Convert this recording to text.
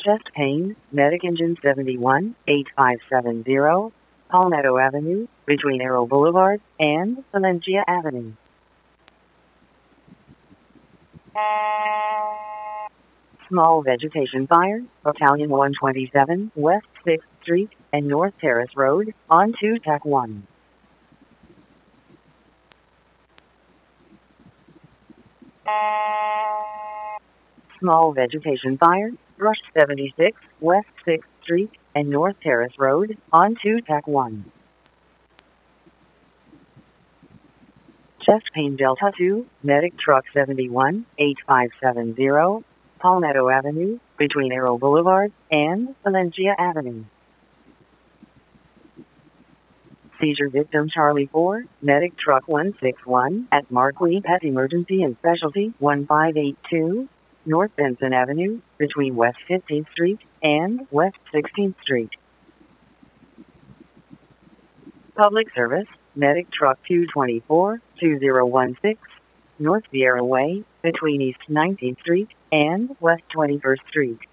Chest pain, Medic Engine 71, 8570, Palmetto Avenue, between Arrow Boulevard and Valencia Avenue. Small vegetation fire, Battalion 127, West 6th Street and North Terrace Road, on 2 TAC 1. Small vegetation fire, Rush 76, West 6th Street and North Terrace Road, on 2 TAC 1. Chest pain Delta 2, Medic Truck 71, 8570, Palmetto Avenue, between Arrow Boulevard and Valencia Avenue. Seizure victim Charlie 4, Medic Truck 161 at Marquis Pet Emergency and Specialty 1582, North Benson Avenue, between West 15th Street and West 16th Street. Public service, Medic Truck 224, 2016, North Sierra Way, between East 19th Street and West 21st Street.